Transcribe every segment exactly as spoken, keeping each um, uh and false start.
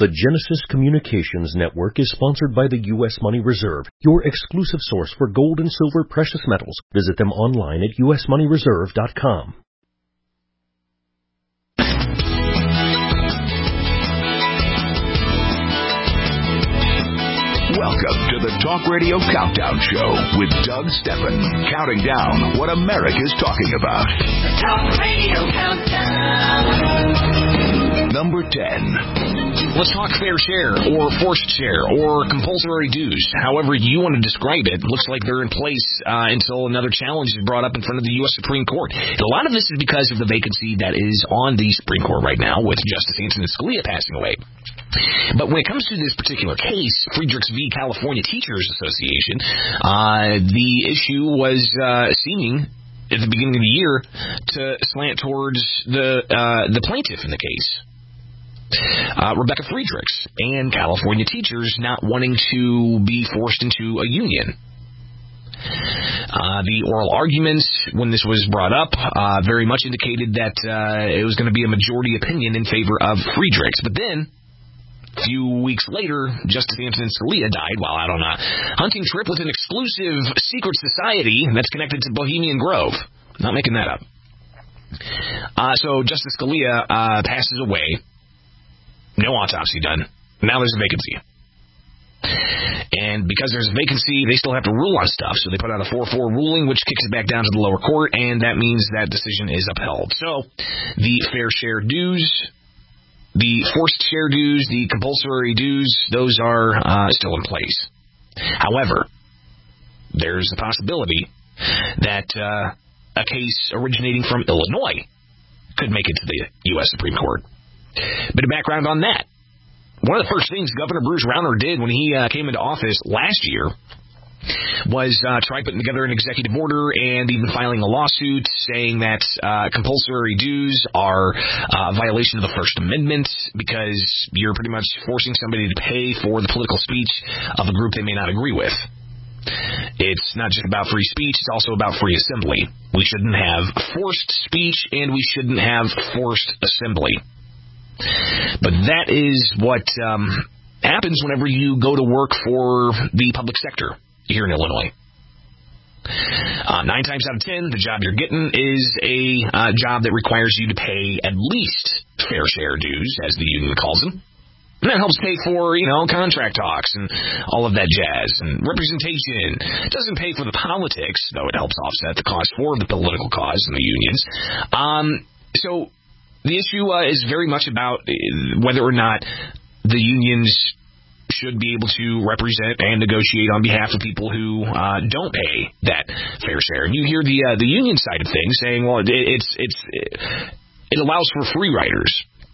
The Genesis Communications Network is sponsored by the U S Money Reserve, your exclusive source for gold and silver precious metals. Visit them online at U S money reserve dot com. Welcome to the Talk Radio Countdown Show with Doug Steffen, counting down what America's talking about. The Talk Radio Countdown. Number ten. Let's talk fair share, or forced share, or compulsory dues. However you want to describe it, looks like they're in place uh, until another challenge is brought up in front of the U S Supreme Court. And a lot of this is because of the vacancy that is on the Supreme Court right now, with Justice Antonin Scalia passing away. But when it comes to this particular case, Friedrichs v. California Teachers Association, uh, the issue was uh, seeming at the beginning of the year to slant towards the uh, the plaintiff in the case. Uh, Rebecca Friedrichs and California teachers not wanting to be forced into a union. Uh, the oral arguments, when this was brought up, uh, very much indicated that uh, it was going to be a majority opinion in favor of Friedrichs. But then, a few weeks later, Justice Antonin Scalia died while out on a hunting trip with an exclusive secret society that's connected to Bohemian Grove. Not making that up. Uh, so Justice Scalia uh, passes away. No autopsy done. Now there's a vacancy. And because there's a vacancy, they still have to rule on stuff. So they put out a four four ruling, which kicks it back down to the lower court, and that means that decision is upheld. So the fair share dues, the forced share dues, the compulsory dues, those are uh, still in place. However, there's a possibility that uh, a case originating from Illinois could make it to the U S Supreme Court. Bit of background on that. One of the first things Governor Bruce Rauner did when he uh, came into office last year was uh, try putting together an executive order and even filing a lawsuit saying that uh, compulsory dues are uh, a violation of the First Amendment because you're pretty much forcing somebody to pay for the political speech of a group they may not agree with. It's not just about free speech, it's also about free assembly. We shouldn't have forced speech and we shouldn't have forced assembly. But that is what um, happens whenever you go to work for the public sector here in Illinois. Uh, nine times out of ten, the job you're getting is a uh, job that requires you to pay at least fair share dues, as the union calls them. And that helps pay for, you know, contract talks and all of that jazz and representation. It doesn't pay for the politics, though it helps offset the cost for the political cause and the unions. Um, so... The issue uh, is very much about whether or not the unions should be able to represent and negotiate on behalf of people who uh, don't pay that fair share. And you hear the uh, the union side of things saying, well, it, it's it's it allows for free riders.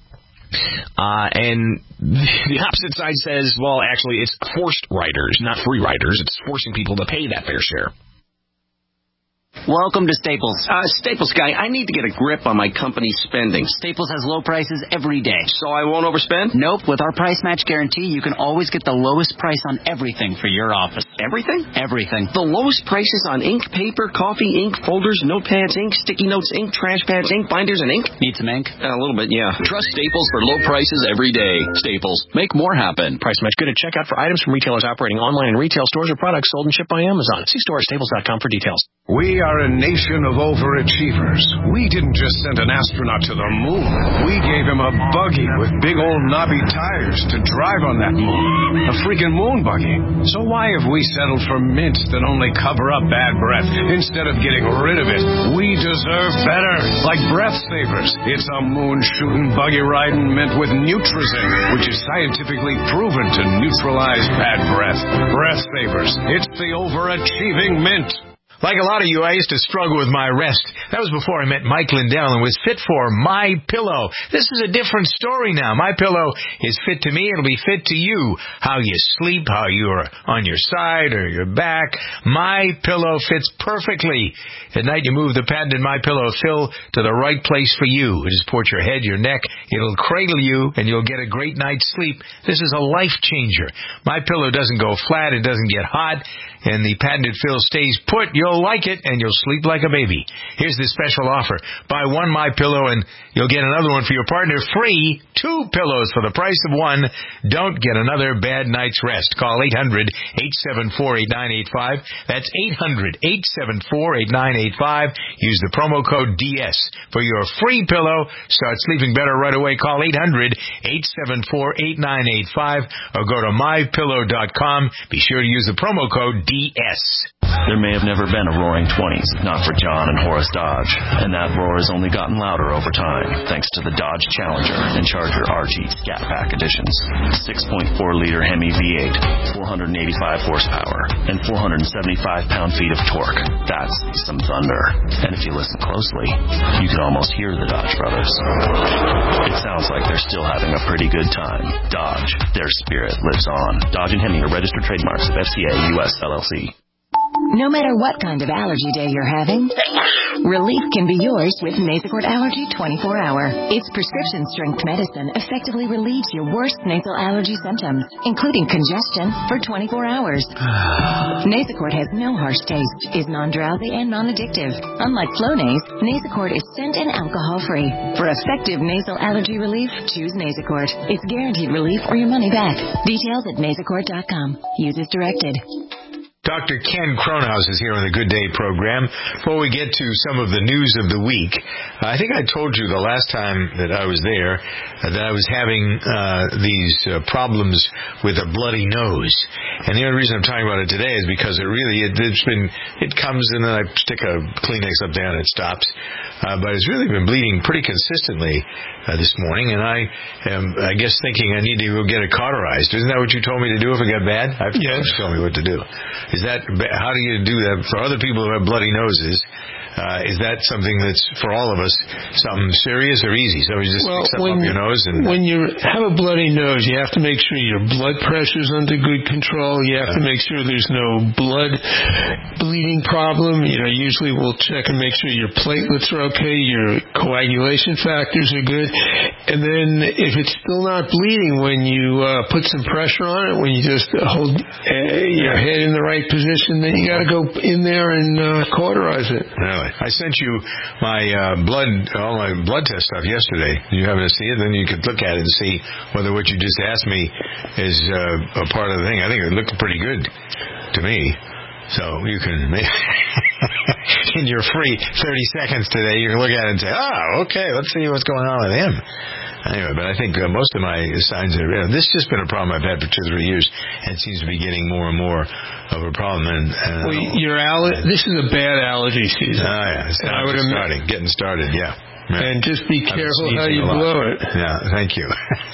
Uh, and the opposite side says, well, actually, it's forced riders, not free riders. It's forcing people to pay that fair share. Welcome to Staples. Uh, Staples guy, I need to get a grip on my company's spending. Staples has low prices every day. So I won't overspend? Nope. With our price match guarantee, you can always get the lowest price on everything for your office. Everything? Everything. The lowest prices on ink, paper, coffee, ink, folders, notepads, ink, sticky notes, ink, trash pads, ink, binders, and ink? Need some ink? Uh, a little bit, yeah. Trust Staples for low prices every day. Staples. Make more happen. Price match good at checkout for items from retailers operating online in retail stores or products sold and shipped by Amazon. See store at staples dot com for details. We are a nation of overachievers. We didn't just send an astronaut to the moon. We gave him a buggy with big old knobby tires to drive on that moon. A freaking moon buggy. So why have we settled for mints that only cover up bad breath instead of getting rid of it? We deserve better. Like Breath Savers. It's a moon-shooting, buggy-riding mint with Nutrizing, which is scientifically proven to neutralize bad breath. Breath Savers. It's the overachieving mint. Like a lot of you, I used to struggle with my rest. That was before I met Mike Lindell and was fit for My Pillow. This is a different story now. My Pillow is fit to me. It'll be fit to you. How you sleep, how you're on your side or your back. My Pillow fits perfectly. At night, you move the patented My Pillow fill to the right place for you. You just put your head, your neck. It'll cradle you, and you'll get a great night's sleep. This is a life changer. My Pillow doesn't go flat. It doesn't get hot. And the patented fill stays put. You'll You'll like it, and you'll sleep like a baby. Here's the special offer. Buy one MyPillow, and you'll get another one for your partner free. Two pillows for the price of one. Don't get another bad night's rest. Call eight hundred, eight seven four, eight nine eight five. That's eight hundred, eight seven four, eight nine eight five. Use the promo code D S for your free pillow. Start sleeping better right away. Call eight hundred, eight seven four, eight nine eight five or go to my pillow dot com. Be sure to use the promo code D S. There may have never been a Roaring Twenties, not for John and Horace Dodge, and that roar has only gotten louder over time, thanks to the Dodge Challenger and Charger R G Scat Pack editions. six point four liter Hemi V eight, four hundred eighty-five horsepower, and four hundred seventy-five pound-feet of torque. That's some thunder. And if you listen closely, you can almost hear the Dodge brothers. It sounds like they're still having a pretty good time. Dodge, their spirit lives on. Dodge and Hemi are registered trademarks of F C A U S L L C. No matter what kind of allergy day you're having, relief can be yours with Nasacort Allergy twenty-four hour. Its prescription-strength medicine effectively relieves your worst nasal allergy symptoms, including congestion, for twenty-four hours. Nasacort has no harsh taste, is non-drowsy, and non-addictive. Unlike Flonase, Nasacort is scent and alcohol-free. For effective nasal allergy relief, choose Nasacort. It's guaranteed relief or your money back. Details at nasacort dot com. Use as directed. Doctor Ken Kronhaus is here on the Good Day program. Before we get to some of the news of the week, I think I told you the last time that I was there uh, that I was having uh, these uh, problems with a bloody nose. And the only reason I'm talking about it today is because it really, it, it's been, it comes and then I stick a Kleenex up there and it stops. Uh, but it's really been bleeding pretty consistently uh, this morning, and I am, I guess, thinking I need to go get it cauterized. Isn't that what you told me to do if it got bad? I've yes. You told me what to do. Is that, how do you do that for other people who have bloody noses? Uh, is that something that's, for all of us, something serious or easy? So you just well, stick something up your nose? And when you have a bloody nose, you have to make sure your blood pressure's under good control. You have yeah. to make sure there's no blood bleeding problem. You know, usually we'll check and make sure your platelets are okay, your coagulation factors are good. And then if it's still not bleeding, when you uh, put some pressure on it, when you just hold uh, your head in the right position, then you got to go in there and uh, cauterize it. Really? I sent you my uh, blood, all my blood test stuff yesterday. You happen to see it? Then you could look at it and see whether what you just asked me is uh, a part of the thing. I think it looked pretty good to me. So you can, in your free thirty seconds today, you can look at it and say, oh, okay, let's see what's going on with him. Anyway, but I think uh, most of my signs are, you know, this has just been a problem I've had for two or three years, and it seems to be getting more and more of a problem. And, and well, your aller- this is a bad allergy season. Oh, yeah. It's I would starting, getting started, yeah. yeah. And just be careful how you blow it. Yeah, thank you.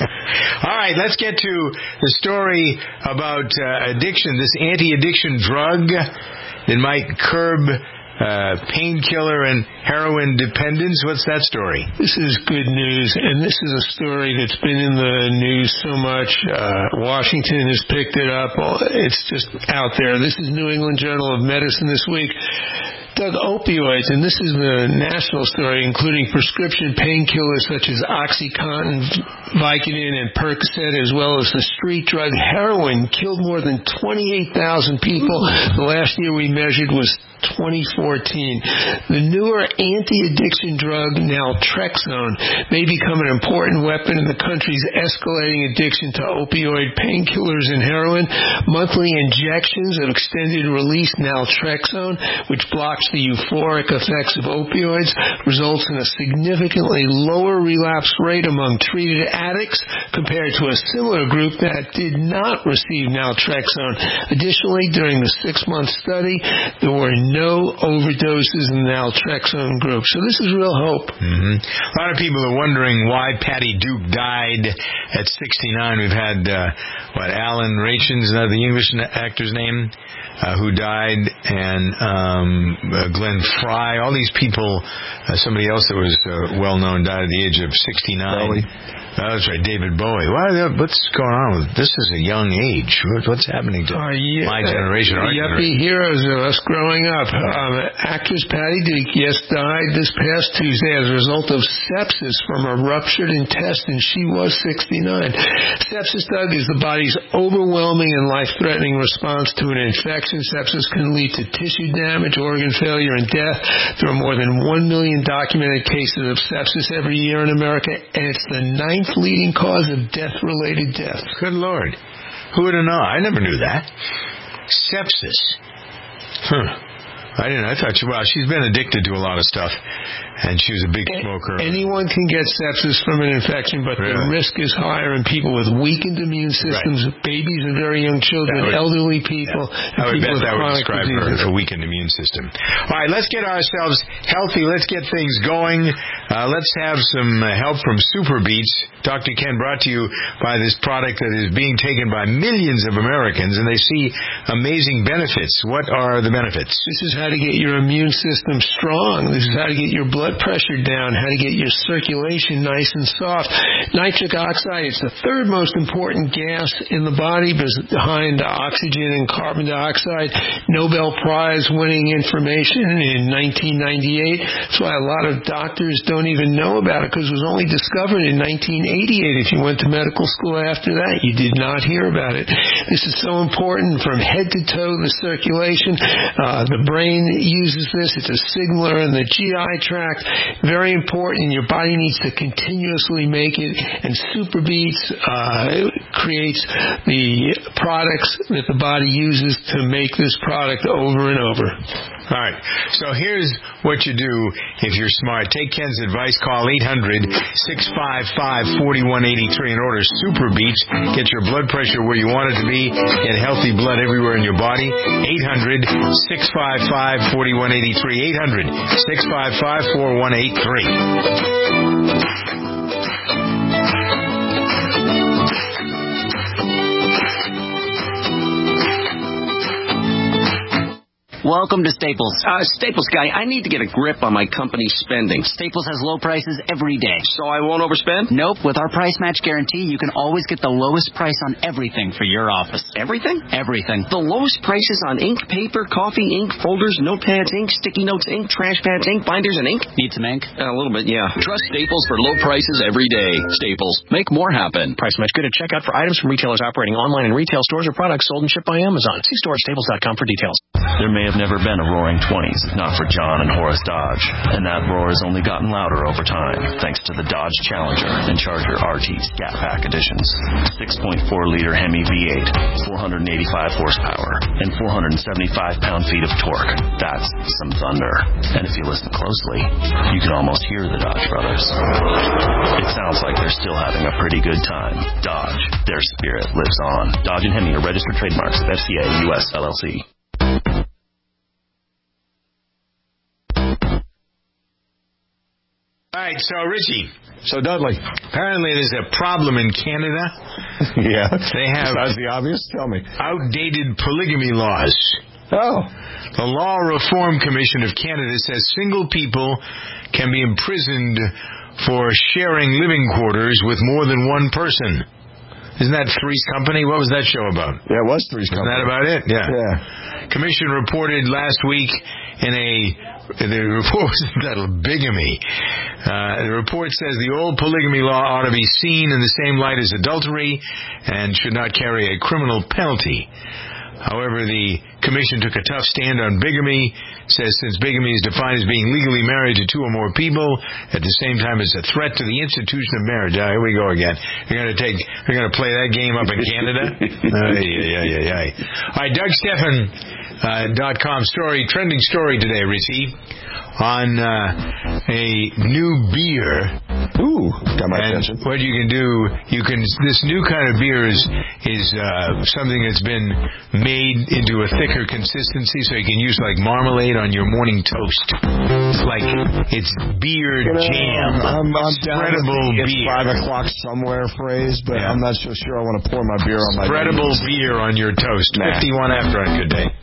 All right, let's get to the story about uh, addiction, this anti-addiction drug that might curb Uh, painkiller and heroin dependence. What's that story? This is good news, and this is a story that's been in the news so much. Uh, Washington has picked it up. It's just out there. This is New England Journal of Medicine this week. Doug, opioids, and this is the national story, including prescription painkillers such as OxyContin, Vicodin, and Percocet, as well as the street drug heroin, killed more than twenty-eight thousand people. The last year we measured was twenty fourteen. The newer anti-addiction drug, naltrexone, may become an important weapon in the country's escalating addiction to opioid painkillers and heroin. Monthly injections of extended-release naltrexone, which blocks the euphoric effects of opioids, results in a significantly lower relapse rate among treated addicts compared to a similar group that did not receive naltrexone. Additionally, during the six-month study, there were no overdoses in the naltrexone group. So this is real hope. Mm-hmm. A lot of people are wondering why Patty Duke died at sixty-nine. We've had, uh, what, Alan Rachins, is that the English actor's name, uh, who died, and um, uh, Glenn Fry, all these people, uh, somebody else that was uh, well-known died at the age of sixty-nine. Bowie. Oh, that's right, David Bowie. Why, what's going on with this? Is a young age. What's happening to uh, yeah, my generation? The yuppie heroes of us growing up. Um, actress Patty Duke, yes, died this past Tuesday as a result of sepsis from a ruptured intestine. She was sixty-nine. Sepsis, Doug, is the body's overwhelming and life-threatening response to an infection. Sepsis can lead to tissue damage, organ failure, and death. There are more than one million documented cases of sepsis every year in America, and it's the ninth leading cause of death-related deaths. Good Lord. Who would have known? I never knew that. Sepsis. Huh. I didn't. I thought she. Well, she's been addicted to a lot of stuff, and she was a big smoker. Anyone can get sepsis from an infection, but really? The risk is higher in people with weakened immune systems, right. Babies and very young children, would, elderly people, yeah. and I would people bet with that would chronic describe diseases. her, a weakened immune system. All right, let's get ourselves healthy. Let's get things going. Uh, let's have some uh, help from Super Beets. Doctor Ken, brought to you by this product that is being taken by millions of Americans, and they see amazing benefits. What are the benefits? This is how to get your immune system strong. This is how to get your blood pressure down, how to get your circulation nice and soft. Nitric oxide is the third most important gas in the body behind oxygen and carbon dioxide. Nobel Prize winning information in nineteen ninety-eight. That's why a lot of doctors don't even know about it, because it was only discovered in nineteen eighty-eight. If you went to medical school after that, you did not hear about it. This is so important from head to toe, the circulation. Uh, the brain uses this. It's a signaler in the G I tract. Very important. Your body needs to continuously make it, and Super Beets uh, creates the products that the body uses to make this product over and over. All right. So here's what you do if you're smart. Take Ken's advice. Call eight hundred, six five five, four one eight three and order Super Beets. Get your blood pressure where you want it to be. Get healthy blood everywhere in your body. eight hundred, six five five, four one eight three. eight hundred, six five five, four one eight three. Welcome to Staples. Uh, Staples guy, I need to get a grip on my company's spending. Staples has low prices every day. So I won't overspend? Nope. With our price match guarantee, you can always get the lowest price on everything for your office. Everything? Everything. The lowest prices on ink, paper, coffee, ink, folders, notepads, ink, sticky notes, ink, trash pads, ink, binders, and ink? Need some ink? Uh, a little bit, yeah. Trust Staples for low prices every day. Staples. Make more happen. Price match good at checkout for items from retailers operating online in retail stores or products sold and shipped by Amazon. See store at staples dot com for details. There may have never been a roaring twenties, if not for John and Horace Dodge. And that roar has only gotten louder over time, thanks to the Dodge Challenger and Charger R T Scat Pack editions. six point four liter Hemi V eight, four hundred eighty-five horsepower, and four hundred seventy-five pound-feet of torque. That's some thunder. And if you listen closely, you can almost hear the Dodge brothers. It sounds like they're still having a pretty good time. Dodge, their spirit lives on. Dodge and Hemi are registered trademarks of F C A U S L L C. All right, so Richie. So Dudley. Apparently there's a problem in Canada. Yeah. They have Besides the obvious, tell me. Outdated polygamy laws. Oh. The Law Reform Commission of Canada says single people can be imprisoned for sharing living quarters with more than one person. Isn't that Three's Company? What was that show about? Yeah, it was Three's Company. Isn't that about it? Yeah. Yeah. Commission reported last week in a The report was entitled Bigamy. Uh, the report says the old polygamy law ought to be seen in the same light as adultery and should not carry a criminal penalty. However, the commission took a tough stand on bigamy, says since bigamy is defined as being legally married to two or more people, at the same time it's a threat to the institution of marriage. Ah, here we go again. You're going to take, you're going to play that game up in Canada? uh, yeah, yeah, yeah, yeah. All right, Doug Stephan uh, dot com story, trending story today, Richie, on uh, a new beer. Ooh, got my and attention. What you can do, you can, this new kind of beer is, is uh, something that's been made into a thicker consistency, so you can use like marmalade on your morning toast. It's like, it's beer you know, jam. I'm, I'm spreadable down with the beer. five o'clock somewhere phrase, but yeah. I'm not so sure I want to pour my beer on my Spreadable beer on your toast. Nah. fifty-one after on Good Day.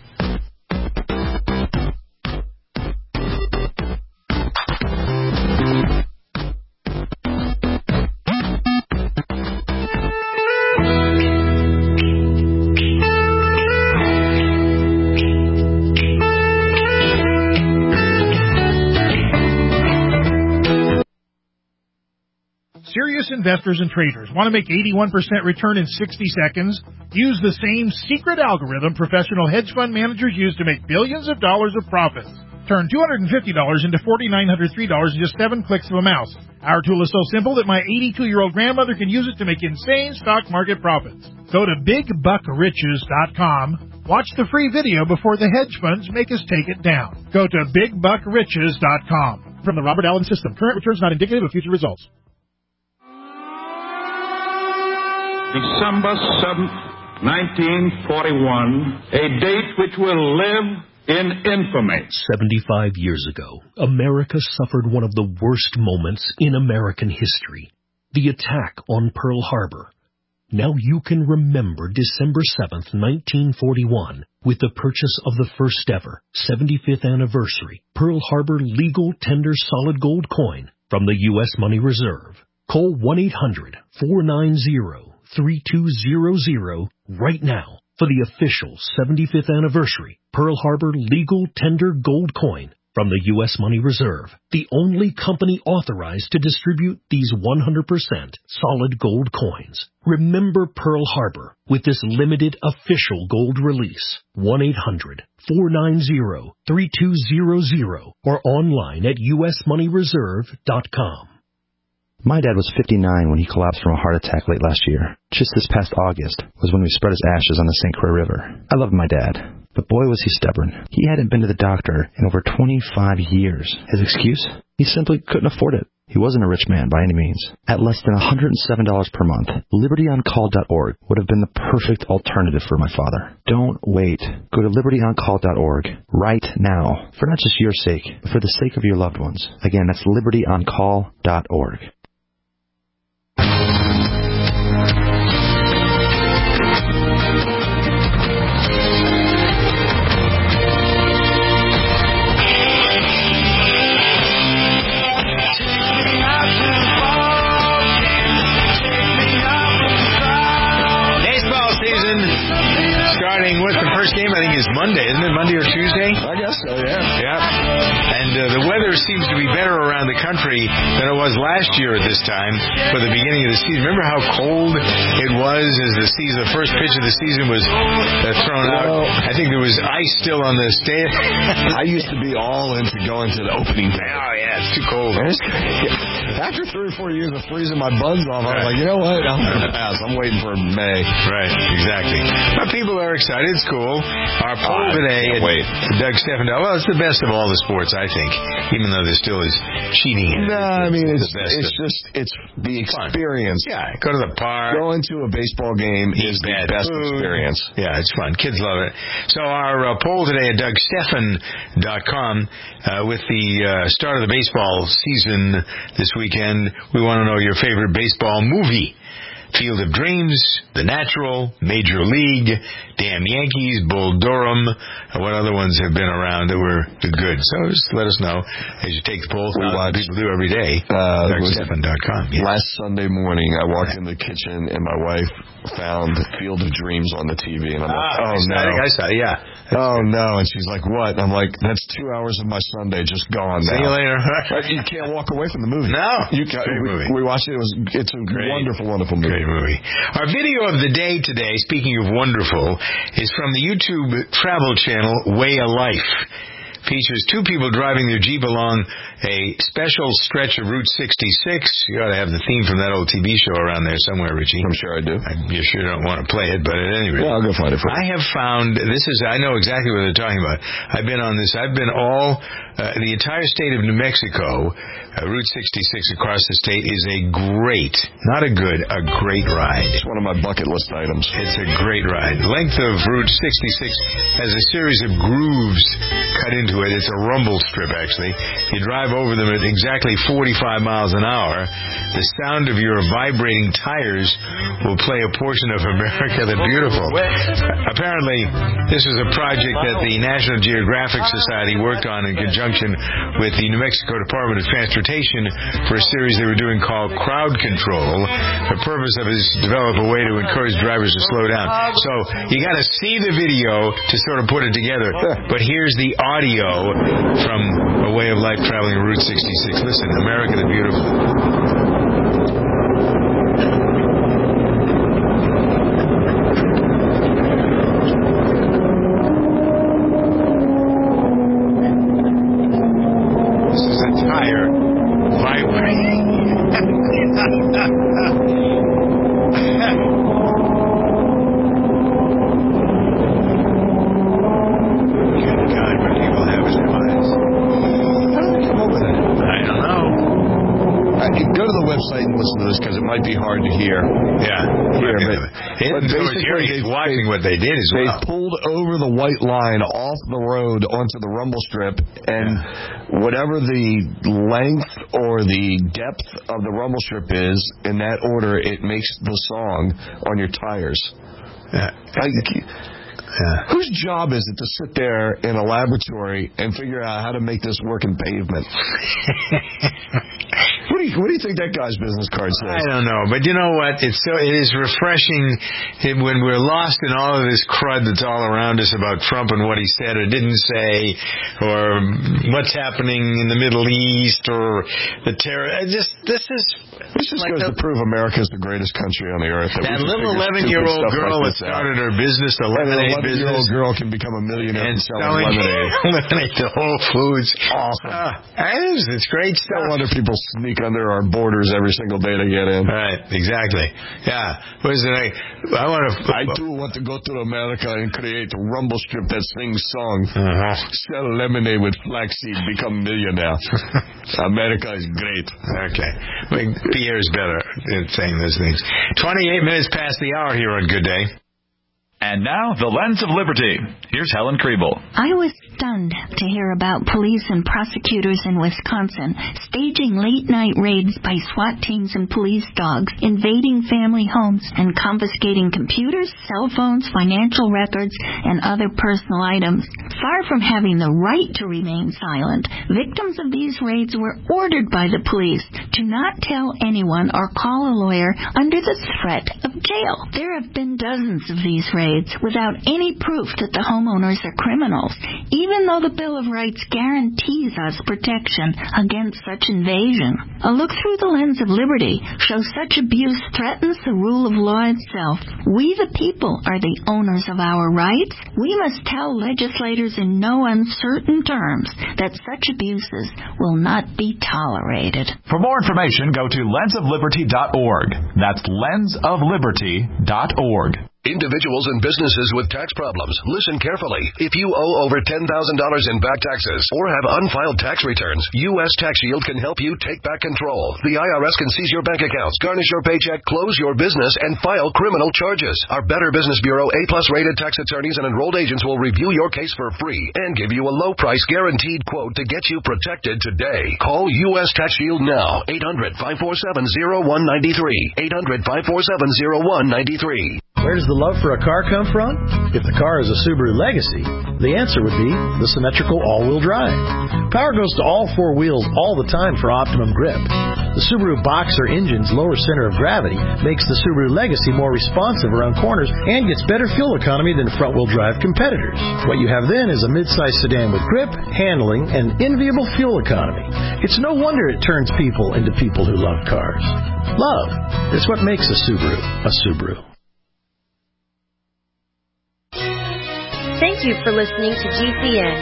Serious investors and traders want to make eighty-one percent return in sixty seconds? Use the same secret algorithm professional hedge fund managers use to make billions of dollars of profits. Turn two hundred fifty dollars into four thousand nine hundred three dollars in just seven clicks of a mouse. Our tool is so simple that my eighty-two-year-old grandmother can use it to make insane stock market profits. Go to big buck riches dot com. Watch the free video before the hedge funds make us take it down. Go to big buck riches dot com. From the Robert Allen System. Current returns not indicative of future results. December seventh, nineteen forty-one, a date which will live in infamy. seventy-five years ago, America suffered one of the worst moments in American history, the attack on Pearl Harbor. Now you can remember December seventh, nineteen forty-one, with the purchase of the first ever seventy-fifth anniversary Pearl Harbor legal tender solid gold coin from the U S Money Reserve. Call one eight hundred, four nine zero, three two zero zero right now for the official seventy-fifth anniversary Pearl Harbor legal tender gold coin from the U S Money Reserve, the only company authorized to distribute these one hundred percent solid gold coins. Remember Pearl Harbor with this limited official gold release. one eight hundred, four nine zero, three two zero zero or online at U S money reserve dot com. My dad was fifty-nine when he collapsed from a heart attack late last year. Just this past August was when we spread his ashes on the Saint Croix River. I loved my dad, but boy was he stubborn. He hadn't been to the doctor in over twenty-five years. His excuse? He simply couldn't afford it. He wasn't a rich man by any means. At less than one hundred seven dollars per month, liberty on call dot org would have been the perfect alternative for my father. Don't wait. Go to liberty on call dot org right now, for not just your sake, but for the sake of your loved ones. Again, that's liberty on call dot org. Starting with the first game, I think is Monday, isn't it? Monday or Tuesday? I guess so, yeah. Yeah. And uh, the weather seems to be better around the country than it was last year at this time for the beginning of the season. Remember how cold it was as the season, the first pitch of the season was uh, thrown well, out? I think there was ice still on the stand. I used to be all into going to the opening day. Oh, yeah, it's too cold. After three or four years of freezing my buns off, I was like, you know what? I'm going to pass. I'm waiting for May. Right, exactly. But people are excited. It's cool. Our poll uh, today at wait. Doug Steffendahl. Well, it's the best of all the sports, I think, even though there still is cheating in it. No, I mean, it's, the best it's of, just, it's the experience. Fun. Yeah, go to the park. Going to a baseball game is the best food. experience. Yeah, it's fun. Kids love it. So our uh, poll today at doug steffen dot com uh, with the uh, start of the baseball season this weekend, we want to know your favorite baseball movie. Field of Dreams, The Natural, Major League, Damn Yankees, Bull Durham, and what other ones have been around that were good. So just let us know as you take the poll. We watch, people do every day. Uh, doug steffen dot com. Yeah. Last Sunday morning, I walked in the kitchen and my wife found Field of Dreams on the T V, and I'm like, ah, oh no. I think I saw it, yeah. Oh no, and she's like, what? And I'm like, that's two hours of my Sunday just gone now. See you later. You can't walk away from the movie. No. You can't, Great we, movie. we watched it. It was, it's a Great. wonderful, wonderful movie. Great movie. Our video of the day today, speaking of wonderful, is from the YouTube travel channel Way of Life. Features two people driving their Jeep along a special stretch of Route sixty-six. You ought to have the theme from that old T V show around there somewhere, Richie. I'm sure I do. I, you sure don't want to play it, but at any rate. Yeah, I'll go find it for you. I have found, this is, I know exactly what they're talking about. I've been on this, I've been all, uh, the entire state of New Mexico, uh, Route sixty-six across the state is a great, not a good, a great ride. It's one of my bucket list items. It's a great ride. Length of Route sixty-six has a series of grooves cut into it. It's a rumble strip, actually. You drive over them at exactly forty-five miles an hour. The sound of your vibrating tires will play a portion of America the Beautiful. Apparently, this is a project that the National Geographic Society worked on in conjunction with the New Mexico Department of Transportation for a series they were doing called Crowd Control. The purpose of it is to develop a way to encourage drivers to slow down. So you got to see the video to sort of put it together. But here's the audio from A Way of Life traveling Route sixty-six. Listen, America the Beautiful. hard to hear. Yeah. Here, but, but, but basically, they, watching what they did as they well. They pulled over the white line off the road onto the rumble strip, and yeah. whatever the length or the depth of the rumble strip is, in that order, it makes the song on your tires. Yeah. I, Yeah. Whose job is it to sit there in a laboratory and figure out how to make this work in pavement? What do you What do you think that guy's business card says? I don't know, but you know what? It's so it is refreshing when we're lost in all of this crud that's all around us about Trump and what he said or didn't say, or what's happening in the Middle East or the terror. I just this is this just like goes the, to prove America's the greatest country on the earth. That, that little eleven-year-old girl like that started her business, the lemonade business. eleven-year-old girl can become a millionaire and selling, selling lemonade. lemonade to Whole Foods. Awesome. Uh, it is. It's great stuff. No wonder people sneak under our borders every single day to get in. Right. Exactly. Yeah. What is it? I, I want to. I do want to go to America and create a rumble strip that sings songs. Uh-huh. Sell lemonade with flaxseed, become millionaire. America is great. Okay. I mean, Pierre's better at saying those things. twenty-eight minutes past the hour here on Good Day. And now, the Lens of Liberty. Here's Helen Kriebel. I was stunned to hear about police and prosecutors in Wisconsin staging late-night raids by SWAT teams and police dogs, invading family homes and confiscating computers, cell phones, financial records, and other personal items. Far from having the right to remain silent, victims of these raids were ordered by the police to not tell anyone or call a lawyer under the threat of jail. There have been dozens of these raids without any proof that the homeowners are criminals, even though the Bill of Rights guarantees us protection against such invasion. A look through the lens of liberty shows such abuse threatens the rule of law itself. We the people are the owners of our rights. We must tell legislators in no uncertain terms that such abuses will not be tolerated. For more information, go to lens of liberty dot org. That's lens of liberty dot org. Individuals and businesses with tax problems, listen carefully. If you owe over ten thousand dollars in back taxes or have unfiled tax returns, U S Tax Shield can help you take back control. The I R S can seize your bank accounts, garnish your paycheck, close your business, and file criminal charges. Our Better Business Bureau A-plus rated tax attorneys and enrolled agents will review your case for free and give you a low-price guaranteed quote to get you protected today. Call U S Tax Shield now. eight hundred, five four seven, zero one nine three. eight hundred, five four seven, zero one nine three. Where does the love for a car come from? If the car is a Subaru Legacy, the answer would be the symmetrical all-wheel drive. Power goes to all four wheels all the time for optimum grip. The Subaru Boxer engine's lower center of gravity makes the Subaru Legacy more responsive around corners and gets better fuel economy than front-wheel drive competitors. What you have then is a mid-size sedan with grip, handling, and enviable fuel economy. It's no wonder it turns people into people who love cars. Love is what makes a Subaru a Subaru. Thank you for listening to G C N.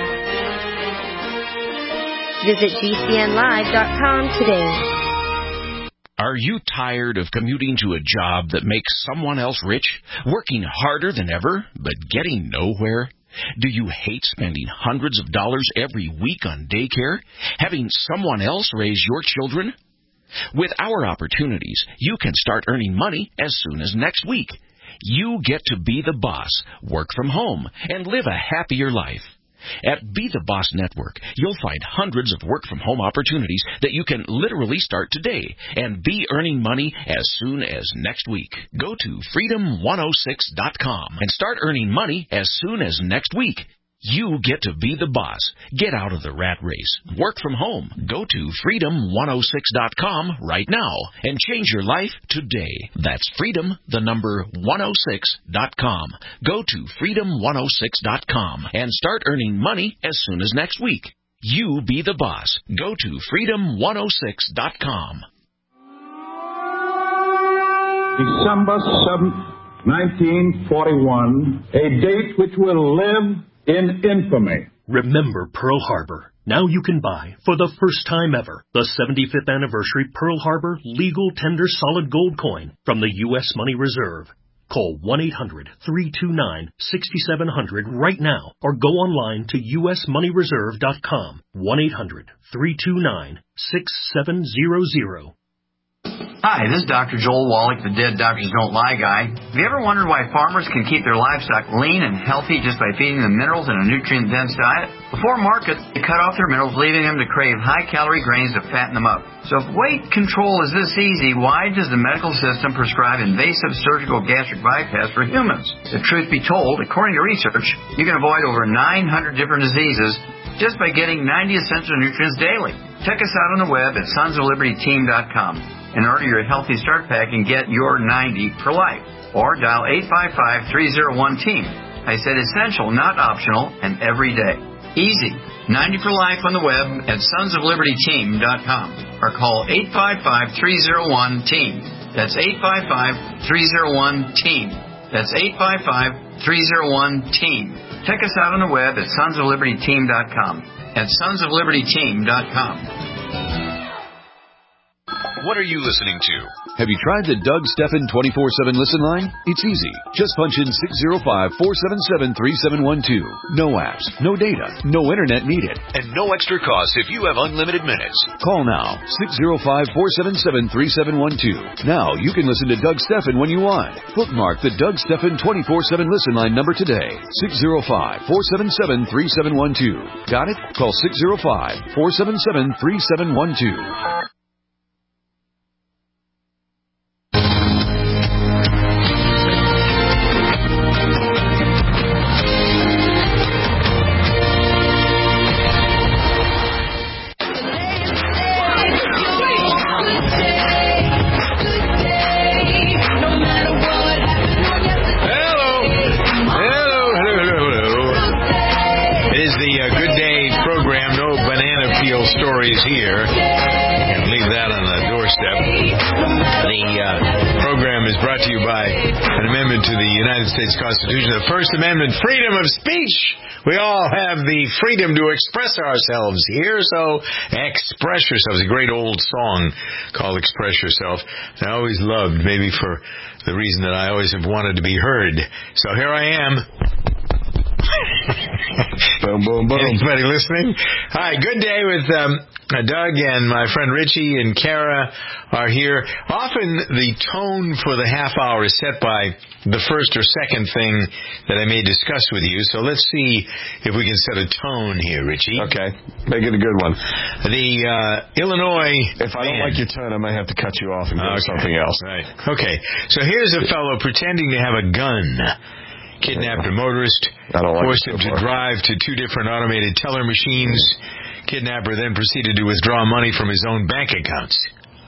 Visit G C N live dot com today. Are you tired of commuting to a job that makes someone else rich, working harder than ever, but getting nowhere? Do you hate spending hundreds of dollars every week on daycare, having someone else raise your children? With our opportunities, you can start earning money as soon as next week. You get to be the boss, work from home, and live a happier life. At Be the Boss Network, you'll find hundreds of work-from-home opportunities that you can literally start today and be earning money as soon as next week. Go to freedom one oh six dot com and start earning money as soon as next week. You get to be the boss. Get out of the rat race. Work from home. Go to freedom one oh six dot com right now and change your life today. That's freedom, the number one oh six dot com. Go to freedom one oh six dot com and start earning money as soon as next week. You be the boss. Go to freedom one oh six dot com. December seventh, nineteen forty-one, a date which will live in infamy. Remember Pearl Harbor. Now you can buy, for the first time ever, the seventy-fifth anniversary Pearl Harbor Legal Tender Solid Gold Coin from the U S Money Reserve. Call one eight hundred, three two nine, six seven zero zero right now or go online to U S money reserve dot com. one eight hundred, three two nine, six seven zero zero. Hi, this is Doctor Joel Wallach, the Dead Doctors Don't Lie guy. Have you ever wondered why farmers can keep their livestock lean and healthy just by feeding them minerals in a nutrient-dense diet? Before market, they cut off their minerals, leaving them to crave high-calorie grains to fatten them up. So if weight control is this easy, why does the medical system prescribe invasive surgical gastric bypass for humans? The truth be told, according to research, you can avoid over nine hundred different diseases just by getting ninety essential nutrients daily. Check us out on the web at sons of liberty team dot com. And order your Healthy Start Pack and get your ninety for life. Or dial eight five five, three oh one, team. I said essential, not optional, and every day. Easy. ninety for life on the web at sons of liberty team dot com. Or call eight five five, three oh one, team. That's eight five five, three oh one, team. That's eight five five, three oh one, team. Check us out on the web at sons of liberty team dot com. At sons of liberty team dot com. What are you listening to? Have you tried the Doug Stephan twenty-four seven listen line? It's easy. Just punch in six oh five, four seven seven, three seven one two. No apps, no data, no internet needed, and no extra cost if you have unlimited minutes. Call now, six oh five, four seven seven, three seven one two. Now you can listen to Doug Stephan when you want. Bookmark the Doug Stephan twenty-four seven listen line number today. six oh five, four seven seven, three seven one two. Got it? Call six oh five, four seven seven, three seven one two. Stories here. You can leave that on the doorstep. The uh, program is brought to you by an amendment to the United States Constitution, the First Amendment, freedom of speech. We all have the freedom to express ourselves here, so express yourselves. A great old song called Express Yourself. I always loved, maybe for the reason that I always have wanted to be heard. So here I am. Boom, boom, boom. Anybody listening? Hi, good day with um, Doug and my friend Richie and Kara are here. Often the tone for the half hour is set by the first or second thing that I may discuss with you. So let's see if we can set a tone here, Richie. Okay, make it a good one. The uh, Illinois... If I don't man. like your tone, I might have to cut you off and go okay. to something else. Right. Okay, so here's a fellow pretending to have a gun. Kidnapped a motorist, I don't like forced it so him to far. drive to two different automated teller machines. Kidnapper then proceeded to withdraw money from his own bank accounts.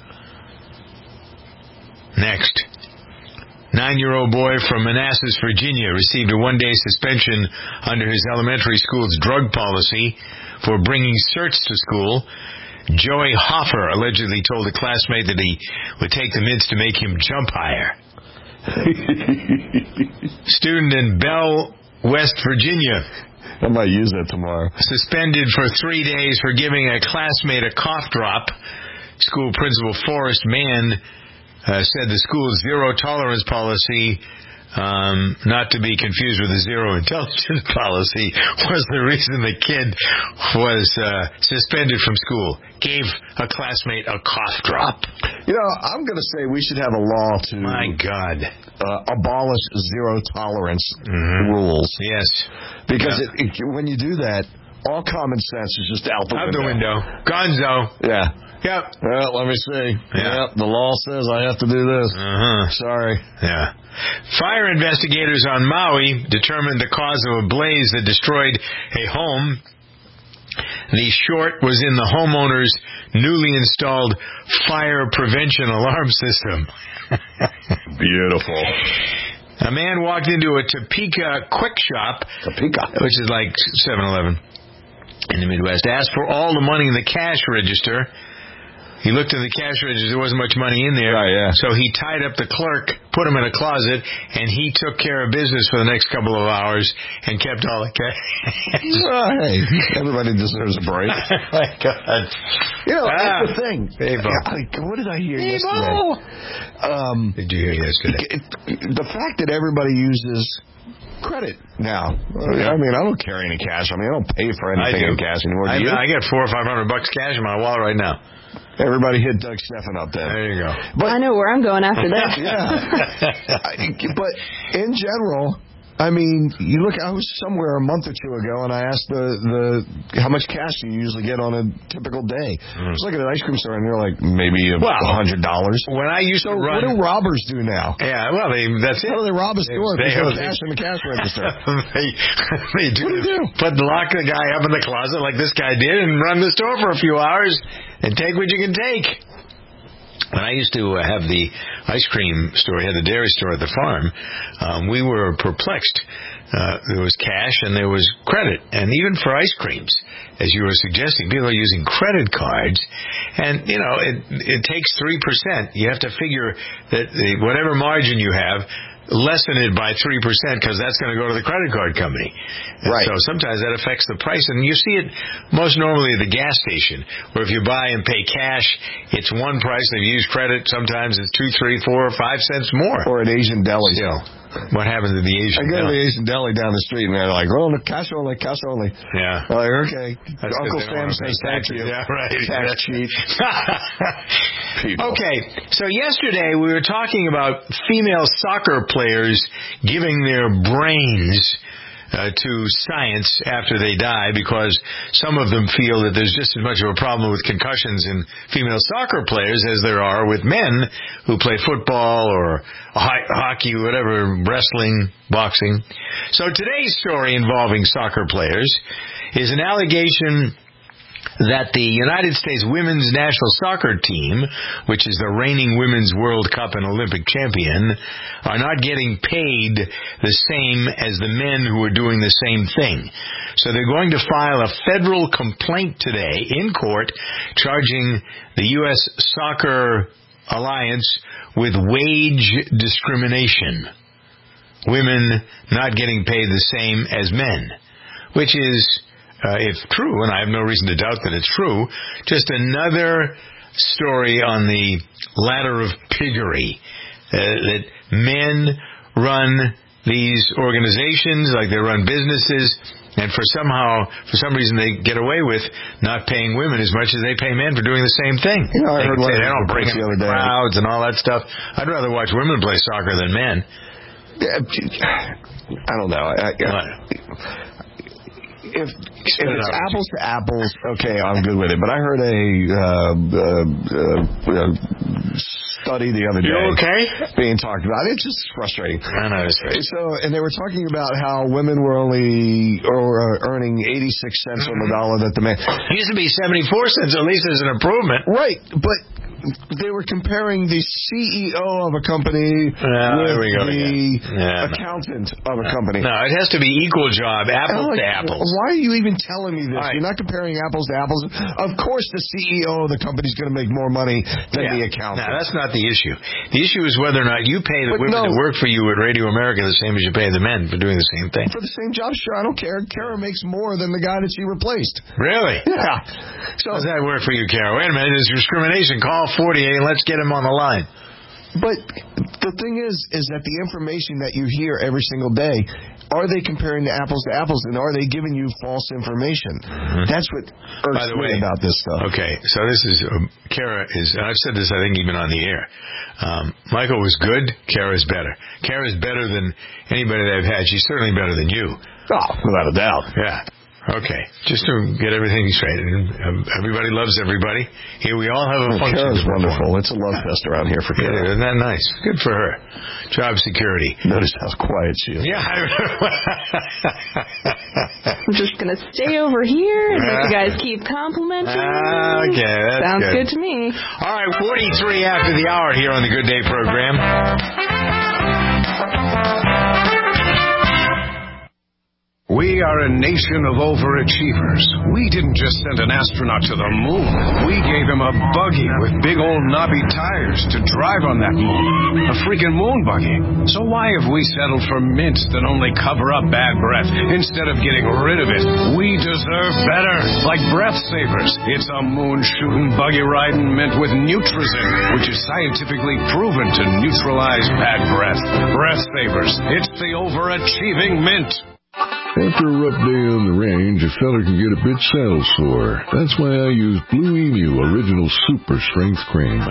Next. Nine-year-old boy from Manassas, Virginia, received a one-day suspension under his elementary school's drug policy for bringing certs to school. Joey Hoffer allegedly told a classmate that he would take the mints to make him jump higher. Student in Bell, West Virginia. I might use that tomorrow. Suspended for three days for giving a classmate a cough drop. School principal Forrest Mann uh, said the school's zero tolerance policy, um, not to be confused with the zero intelligence policy, was the reason the kid was uh, suspended from school. Gave a classmate a cough drop. You know, I'm going to say we should have a law to... My God. Uh, abolish zero tolerance mm-hmm. rules. Yes. Because yeah. it, it, when you do that, all common sense is just out the out window. Out the window. Gonzo. Yeah. Yep. Well, let me see. Yeah. Yep, the law says I have to do this. Uh-huh. Sorry. Yeah. Fire investigators on Maui determined the cause of a blaze that destroyed a home. The short was in the homeowner's newly installed fire prevention alarm system. Beautiful. A man walked into a Topeka Quick Shop, Topeka, which is like seven eleven in the Midwest, asked for all the money in the cash register. He looked in the cash register. There wasn't much money in there. Right, yeah. So he tied up the clerk, put him in a closet, and he took care of business for the next couple of hours and kept all the cash. Oh, hey, everybody deserves a break. Oh, my God. You know, ah, that's the thing. Hey, I, what did I hear hey, yesterday? Um, did you hear yesterday? It, it, the fact that everybody uses... credit now. I mean, I don't carry any cash. I mean, I don't pay for anything in cash anymore. Do I, you? I get four or five hundred bucks cash in my wallet right now. Everybody hit Doug Steffen up then. There you go. But, I know where I'm going after this. Yeah. But in general, I mean, you look, I was somewhere a month or two ago, and I asked the, the how much cash do you usually get on a typical day? Mm. I was looking at an ice cream store, and they're like, maybe a well, hundred dollars. When I used so to run... what do robbers do now? Yeah, well, they, that's it. How do they rob a store if they, there's no they, cash in the cash register? they, they do, what do you do? Put, lock the guy up in the closet like this guy did and run the store for a few hours and take what you can take. When I used to uh, have the ice cream store, had the dairy store at the farm, um, we were perplexed. Uh, there was cash and there was credit. And even for ice creams, as you were suggesting, people are using credit cards. And, you know, it, it takes three percent. You have to figure that the, whatever margin you have, lessen it by three percent because that's going to go to the credit card company. And right. So sometimes that affects the price. And you see it most normally at the gas station, where if you buy and pay cash, it's one price. And if you use credit, sometimes it's two, three, four, or five cents more. Or at Asian deli. Still, what happens at the Asian deli? I go deli? to the Asian deli down the street, and they're like, oh, cash only, cash only. Yeah. I'm like, okay. That's Uncle Sam says thank you. Yeah, right. Tax cheat. Okay, so yesterday we were talking about female soccer players giving their brains uh, to science after they die, because some of them feel that there's just as much of a problem with concussions in female soccer players as there are with men who play football or hockey, whatever, wrestling, boxing. So today's story involving soccer players is an allegation that the United States women's national soccer team, which is the reigning women's World Cup and Olympic champion, are not getting paid the same as the men who are doing the same thing. So they're going to file a federal complaint today in court charging the U S Soccer Alliance with wage discrimination. Women not getting paid the same as men, which is... Uh, if true, and I have no reason to doubt that it's true, just another story on the ladder of piggery. Uh, that men run these organizations like they run businesses, and for somehow, for some reason, they get away with not paying women as much as they pay men for doing the same thing. You know, I they heard say they don't bring in the other day. crowds and all that stuff. I'd rather watch women play soccer than men. I don't know. I, I, If, if it's apples to apples, okay, I'm good with it. But I heard a uh, uh, uh, study the other day. You okay? Being talked about. It's just frustrating. I know. It's right. So, and they were talking about how women were only or uh, earning eighty-six cents on the dollar that the men. It used to be seventy-four cents. At least as an improvement, right? But they were comparing the C E O of a company uh, with we go the yeah, accountant no. of a company. No, it has to be equal job, apples like, to apples. Why are you even telling me this? Right. You're not comparing apples to apples. Of course the C E O of the company is going to make more money than yeah. the accountant. No, that's not the issue. The issue is whether or not you pay the but women no. that work for you at Radio America the same as you pay the men for doing the same thing. For the same job, sure, I don't care. Kara makes more than the guy that she replaced. Really? Yeah. So, how does that work for you, Kara? Wait a minute, it's discrimination. Call forty-eight and let's get him on the line. But the thing is, is that the information that you hear every single day, are they comparing the apples to apples, and are they giving you false information? Mm-hmm. That's what irks By the me way, about this stuff. Okay, so this is, um, Kara is, and I've said this, I think, even on the air. Um, Michael was good, Kara's better. Kara's better than anybody that I've had. She's certainly better than you. Oh, without a doubt. Yeah. Okay, just to get everything straight. Um, everybody loves everybody. Here we all have a well, function. Kara's wonderful. It's a love fest around here for Kara. Yeah, isn't that nice? Good for her. Job security. Notice how quiet she is. Yeah. I'm just going to stay over here and let you guys keep complimenting me. Okay, that's Sounds good. good to me. All right, forty-three after the hour here on the Good Day program. We are a nation of overachievers. We didn't just send an astronaut to the moon. We gave him a buggy with big old knobby tires to drive on that moon. A freaking moon buggy. So why have we settled for mints that only cover up bad breath instead of getting rid of it? We deserve better. Like Breath Savers. It's a moon-shooting, buggy-riding mint with Nutrizin, which is scientifically proven to neutralize bad breath. Breath Savers. It's the overachieving mint. After a rough day on the range, a feller can get a bit saddle sore. That's why I use Blue Emu Original Super Strength Cream.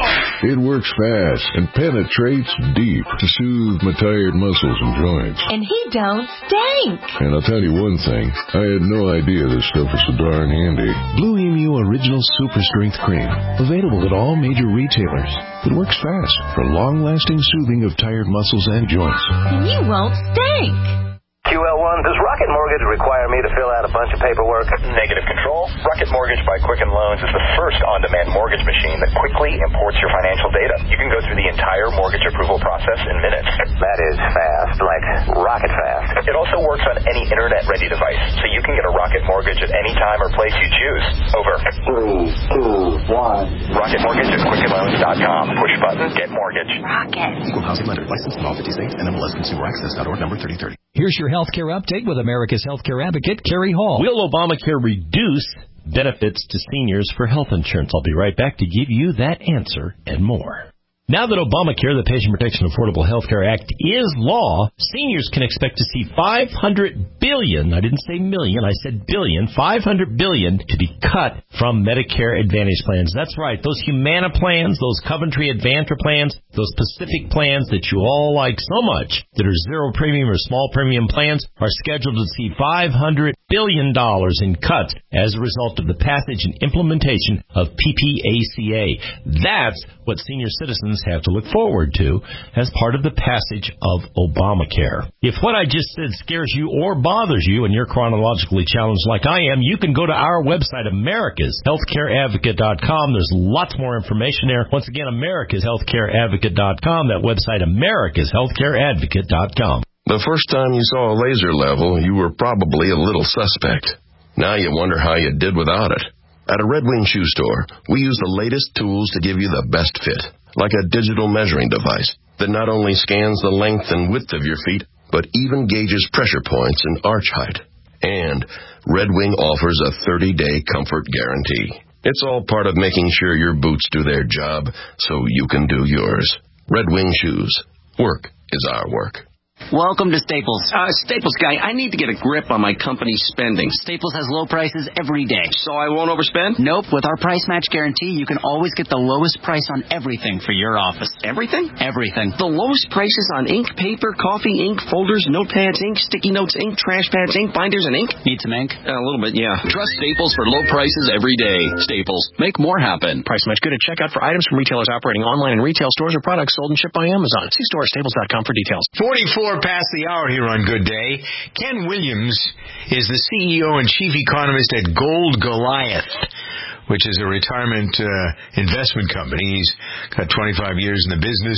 It works fast and penetrates deep to soothe my tired muscles and joints. And he don't stink. And I'll tell you one thing, I had no idea this stuff was so darn handy. Blue Emu Original Super Strength Cream. Available at all major retailers. It works fast for long-lasting soothing of tired muscles and joints. And you won't stink. Q L one, does Rocket Mortgage require me to fill out a bunch of paperwork? Negative control. Rocket Mortgage by Quicken Loans is the first on-demand mortgage machine that quickly imports your financial data. You can go through the entire mortgage approval process in minutes. That is fast, like rocket fast. It also works on any internet-ready device, so you can get a Rocket Mortgage at any time or place you choose. Over. Three, two, one. Rocket Mortgage at Quicken Loans dot com. Push button, get mortgage. Rocket. Equal housing lender. Licensed in all fifty states. N M L S Consumer Access dot org number thirty thirty. Here's your healthcare update with America's healthcare advocate, Kerry Hall. Will Obamacare reduce benefits to seniors for health insurance? I'll be right back to give you that answer and more. Now that Obamacare, the Patient Protection Affordable Health Care Act, is law, seniors can expect to see five hundred billion dollars, I didn't say million, I said billion, five hundred billion dollars to be cut from Medicare Advantage plans. That's right, those Humana plans, those Coventry Advantage plans, those Pacific plans that you all like so much, that are zero premium or small premium plans, are scheduled to see five hundred billion dollars in cuts as a result of the passage and implementation of P P A C A. That's what senior citizens have to look forward to as part of the passage of Obamacare. If what I just said scares you or bothers you and you're chronologically challenged like I am, you can go to our website, Americas Healthcare Advocate dot com. There's lots more information there. Once again, Americas Healthcare Advocate dot com. That website, Americas Healthcare Advocate dot com. The first time you saw a laser level, you were probably a little suspect. Now you wonder how you did without it. At a Red Wing Shoe Store, we use the latest tools to give you the best fit, like a digital measuring device that not only scans the length and width of your feet, but even gauges pressure points and arch height. And Red Wing offers a thirty-day comfort guarantee. It's all part of making sure your boots do their job so you can do yours. Red Wing Shoes. Work is our work. Welcome to Staples. Uh, Staples guy, I need to get a grip on my company's spending. Staples has low prices every day. So I won't overspend? Nope. With our price match guarantee, you can always get the lowest price on everything for your office. Everything? Everything. The lowest prices on ink, paper, coffee, ink, folders, notepads, ink, sticky notes, ink, trash pads, ink, binders, and ink? Need some ink? Uh, a little bit, yeah. Trust Staples for low prices every day. Staples. Make more happen. Price match good at checkout for items from retailers operating online and retail stores or products sold and shipped by Amazon. See store at staples dot com for details. forty-four past the hour here on Good Day. Ken Williams is the C E O and chief economist at Gold Goliath, which is a retirement uh, investment company. He's got twenty-five years in the business,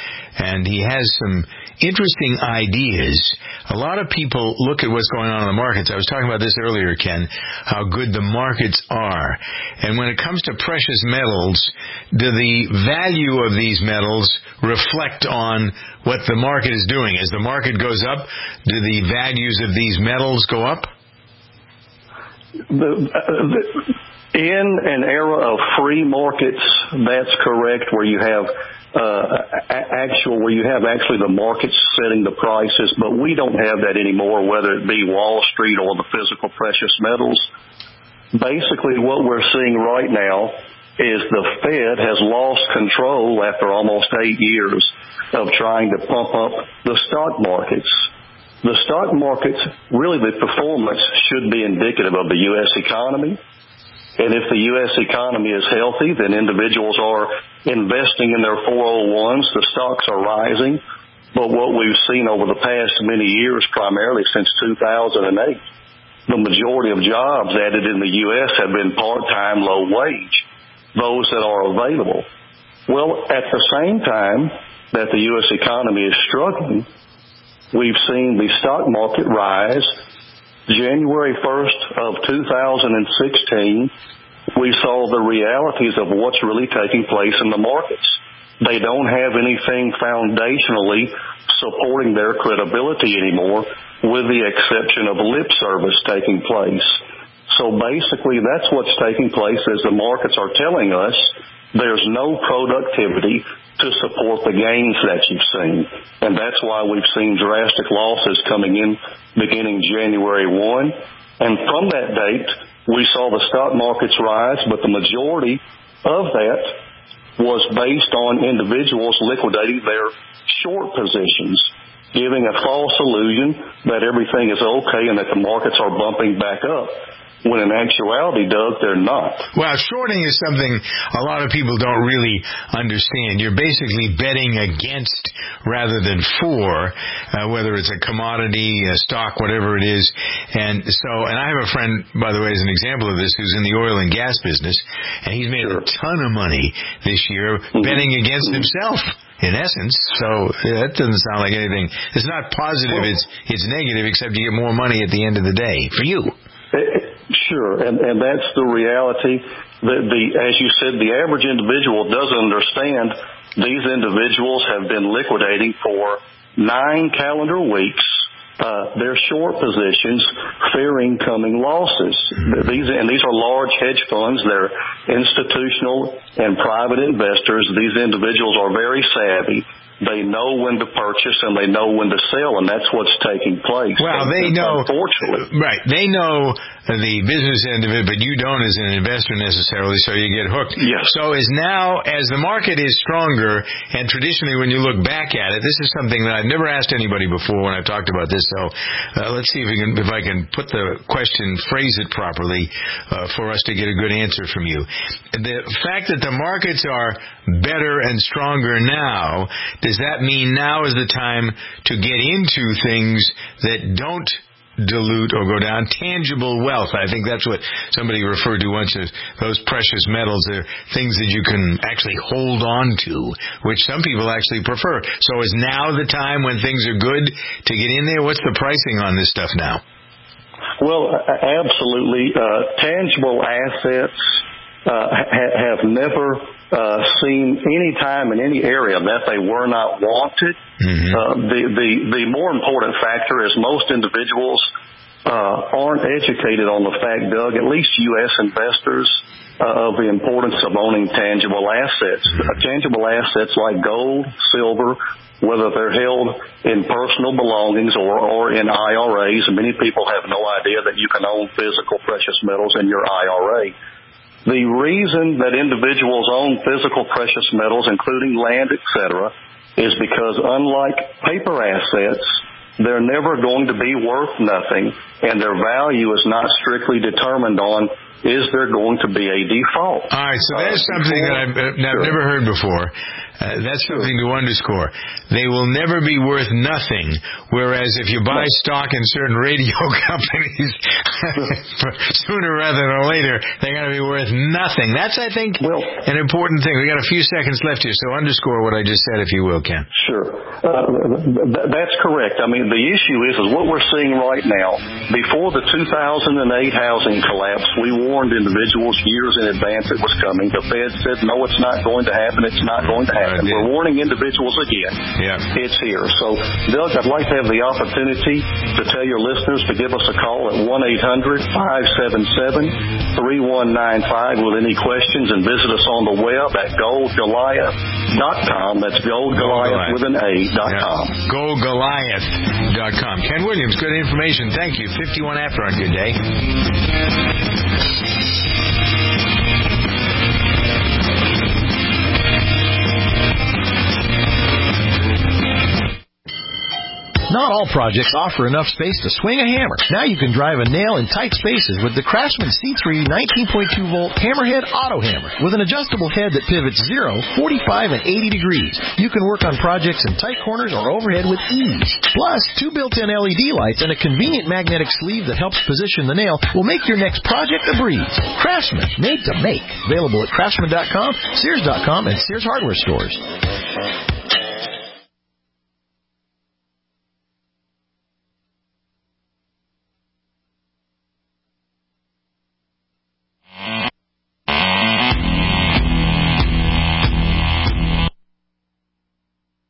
and he has some interesting ideas. A lot of people look at what's going on in the markets. I was talking about this earlier, Ken, how good the markets are. And when it comes to precious metals, do the value of these metals reflect on what the market is doing? As the market goes up, do the values of these metals go up? The, uh, the, in an era of free markets, that's correct, where you have uh, actual, where you have actually the markets setting the prices, but we don't have that anymore, whether it be Wall Street or the physical precious metals. Basically, what we're seeing right now is the Fed has lost control after almost eight years of trying to pump up the stock markets. The stock markets, really the performance should be indicative of the U S economy. And if the U S economy is healthy, then individuals are investing in their four oh ones. The stocks are rising. But what we've seen over the past many years, primarily since two thousand eight, the majority of jobs added in the U S have been part-time, low-wage, those that are available. Well, at the same time that the U S economy is struggling, we've seen the stock market rise. January first of two thousand sixteen, we saw the realities of what's really taking place in the markets. They don't have anything foundationally supporting their credibility anymore, with the exception of lip service taking place. So basically, that's what's taking place, as the markets are telling us there's no productivity to support the gains that you've seen. And that's why we've seen drastic losses coming in beginning January first. And from that date, we saw the stock markets rise, but the majority of that was based on individuals liquidating their short positions, giving a false illusion that everything is okay and that the markets are bumping back up. When in actuality, Doug, they're not. Well, shorting is something a lot of people don't really understand. You're basically betting against rather than for, uh, whether it's a commodity, a stock, whatever it is. And so, and I have a friend, by the way, as an example of this, who's in the oil and gas business, and he's made sure. a ton of money this year mm-hmm. betting against mm-hmm. himself. In essence, so that doesn't sound like anything. It's not positive, well, it's it's negative, except you get more money at the end of the day, for you. Sure, and, and that's the reality. The, the, as you said, the average individual doesn't understand these individuals have been liquidating for nine calendar weeks uh, their short positions, fearing coming losses. Mm-hmm. These and these are large hedge funds. They're institutional and private investors. These individuals are very savvy. They know when to purchase and they know when to sell, and that's what's taking place. Well, they and, know, unfortunately. Right. They know the business end of it, but you don't as an investor necessarily, so you get hooked. Yes. So is now, as the market is stronger, and traditionally when you look back at it, this is something that I've never asked anybody before when I've talked about this, so uh, let's see if, we can, if I can put the question, phrase it properly uh, for us to get a good answer from you. The fact that the markets are better and stronger now, does that mean now is the time to get into things that don't dilute or go down? Tangible wealth, I think that's what somebody referred to once as those precious metals. They're things that you can actually hold on to, which some people actually prefer. So is now the time when things are good to get in there? What's the pricing on this stuff now? Well, absolutely. Uh, tangible assets uh, ha- have never uh, seen any time in any area that they were not wanted. Mm-hmm. Uh, the, the, the more important factor is most individuals uh, aren't educated on the fact, Doug, at least U S investors, uh, of the importance of owning tangible assets. Mm-hmm. Uh, tangible assets like gold, silver, whether they're held in personal belongings or, or in I R As. Many people have no idea that you can own physical precious metals in your I R A. The reason that individuals own physical precious metals, including land, et cetera, is because unlike paper assets, they're never going to be worth nothing, and their value is not strictly determined on is there going to be a default. All right, so that's uh, something that I've, uh, I've sure. never heard before. Uh, that's something to underscore. They will never be worth nothing, whereas if you buy stock in certain radio companies, sooner rather than later, they're going to be worth nothing. That's, I think, well, an important thing. We've got a few seconds left here, so underscore what I just said, if you will, Ken. Sure. Uh, th- that's correct. I mean, the issue is, is what we're seeing right now. Before the two thousand eight housing collapse, we warned individuals years in advance it was coming. The Fed said, no, it's not going to happen. It's not going to happen. And we're warning individuals again. Yeah. It's here. So, Doug, I'd like to have the opportunity to tell your listeners to give us a call at one eight hundred five seven seven three one nine five with any questions, and visit us on the web at gold goliath dot com. That's Gold Goliath with an A dot com. Yeah. gold goliath dot com. Ken Williams, good information. Thank you. fifty-one after on Good Day. Not all projects offer enough space to swing a hammer. Now you can drive a nail in tight spaces with the Craftsman C three nineteen point two volt Hammerhead Auto Hammer. With an adjustable head that pivots zero, forty-five, and eighty degrees. You can work on projects in tight corners or overhead with ease. Plus, two built-in L E D lights and a convenient magnetic sleeve that helps position the nail will make your next project a breeze. Craftsman, made to make. Available at craftsman dot com, sears dot com, and Sears Hardware stores.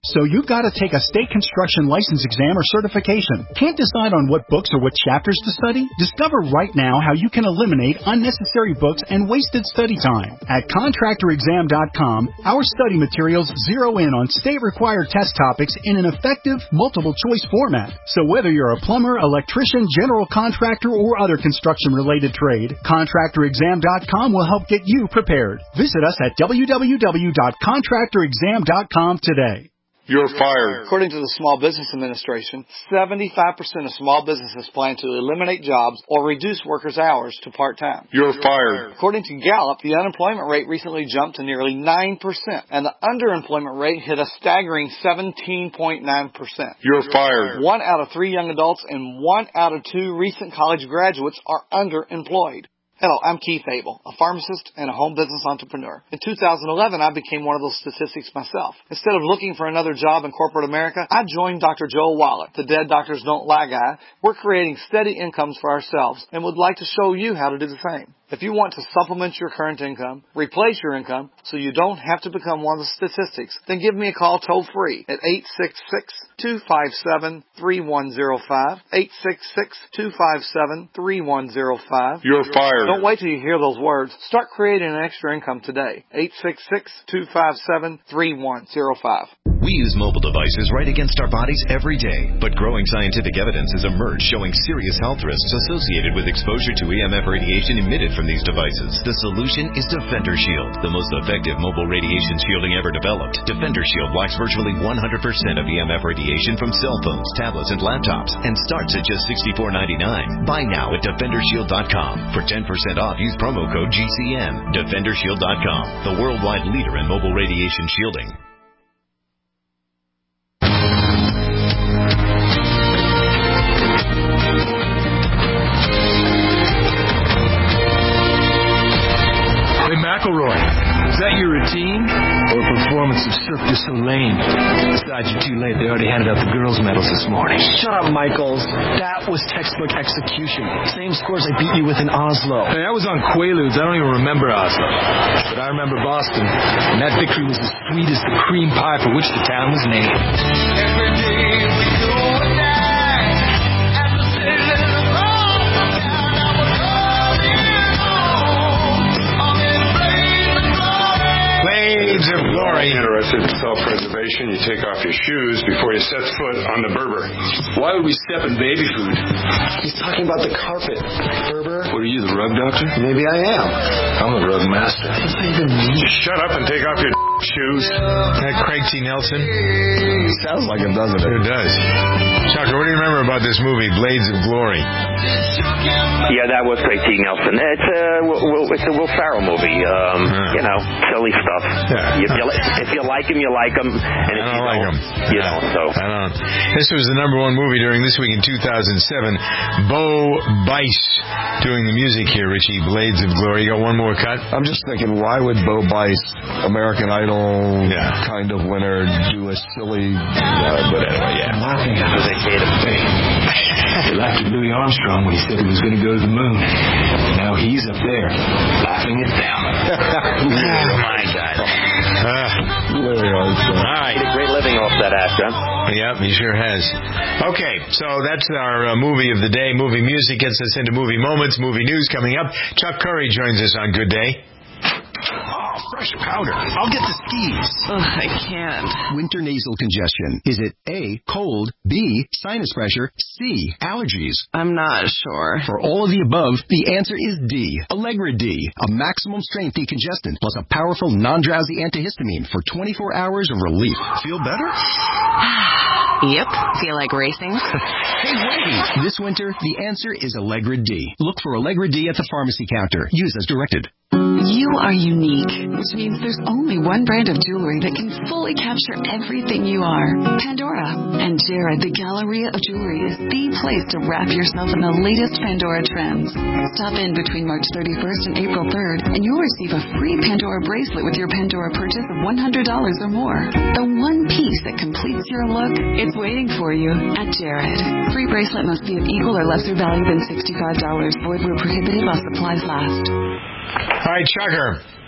So you've got to take a state construction license exam or certification. Can't decide on what books or what chapters to study? Discover right now how you can eliminate unnecessary books and wasted study time. At contractor exam dot com, our study materials zero in on state-required test topics in an effective, multiple-choice format. So whether you're a plumber, electrician, general contractor, or other construction-related trade, contractor exam dot com will help get you prepared. Visit us at w w w dot contractor exam dot com today. You're fired. According to the Small Business Administration, seventy-five percent of small businesses plan to eliminate jobs or reduce workers' hours to part-time. You're fired. According to Gallup, the unemployment rate recently jumped to nearly nine percent, and the underemployment rate hit a staggering seventeen point nine percent. You're fired. One out of three young adults and one out of two recent college graduates are underemployed. Hello, I'm Keith Abel, a pharmacist and a home business entrepreneur. In two thousand eleven, I became one of those statistics myself. Instead of looking for another job in corporate America, I joined Doctor Joel Wallach, the Dead Doctors Don't Lie guy. We're creating steady incomes for ourselves and would like to show you how to do the same. If you want to supplement your current income, replace your income, so you don't have to become one of the statistics, then give me a call toll-free at eight six six, two five seven, three one zero five, eight six six, two five seven, three one zero five. You're fired. Don't wait till you hear those words. Start creating an extra income today. eight six six, two five seven, three one zero five. We use mobile devices right against our bodies every day, but growing scientific evidence has emerged showing serious health risks associated with exposure to E M F radiation emitted from these devices. The solution is Defender Shield, the most effective mobile radiation shielding ever developed. Defender Shield blocks virtually one hundred percent of E M F radiation from cell phones, tablets, and laptops, and starts at just sixty-four ninety-nine. Buy now at defender shield dot com. For ten percent off, use promo code G C M. defender shield dot com, the worldwide leader in mobile radiation shielding. McElroy, is that your routine or a performance of Cirque du Soleil? Besides, you're too late. They already handed out the girls' medals this morning. Shut up, Michaels. That was textbook execution. Same scores I beat you with in Oslo. Hey, I was on Quaaludes. I don't even remember Oslo. But I remember Boston. And that victory was as sweet as the cream pie for which the town was named. Every day we go down at the city. Blades of Glory. Interested in self-preservation, you take off your shoes before you set foot on the Berber. Why would we step in baby food? He's talking about the carpet. Berber? What are you, the rug doctor? Maybe I am. I'm the rug master. What does that even mean? Shut up and take off your shoes. That Craig T. Nelson? Sounds like him, doesn't it? It does. Chuck, what do you remember about this movie, Blades of Glory? Yeah, that was Craig T. Nelson. It's a, it's a Will Ferrell movie. Um, huh. You know, silly stuff. Yeah. If, you, if you like him, you like him. And if I don't you like don't, him. You don't. So. I don't. This was the number one movie during this week in two thousand seven. Bo Bice doing the music here, Richie. Blades of Glory. You got one more cut? I'm just thinking, why would Bo Bice, American Idol yeah. kind of winner, do a silly... Uh, but anyway, yeah. I'm laughing because they hate him. They laughed at Louis Armstrong when he said he was going to go to the moon. Now he's up there, laughing at them. Oh, my God. Uh, all right. He did a great living off that act, huh? Yep, he sure has. Okay, so that's our uh, movie of the day. Movie music gets us into movie moments, movie news coming up. Chuck Curry joins us on Good Day. Oh, fresh powder. I'll get the skis. Ugh, I can't. Winter nasal congestion. Is it A, cold, B, sinus pressure, C, allergies? I'm not sure. For all of the above, the answer is D, Allegra D, a maximum strength decongestant plus a powerful non-drowsy antihistamine for twenty-four hours of relief. Feel better? Yep. Feel like racing? Hey, wait! This winter, the answer is Allegra D. Look for Allegra D at the pharmacy counter. Use as directed. You are unique, which means there's only one brand of jewelry that can fully capture everything you are. Pandora. And Jared, the Galleria of Jewelry, is the place to wrap yourself in the latest Pandora trends. Stop in between March thirty-first and April third, and you'll receive a free Pandora bracelet with your Pandora purchase of one hundred dollars or more. The one piece that completes your look, it's waiting for you at Jared. Free bracelet must be of equal or lesser value than sixty-five dollars. Void where prohibited while supplies last. All right, Chucker.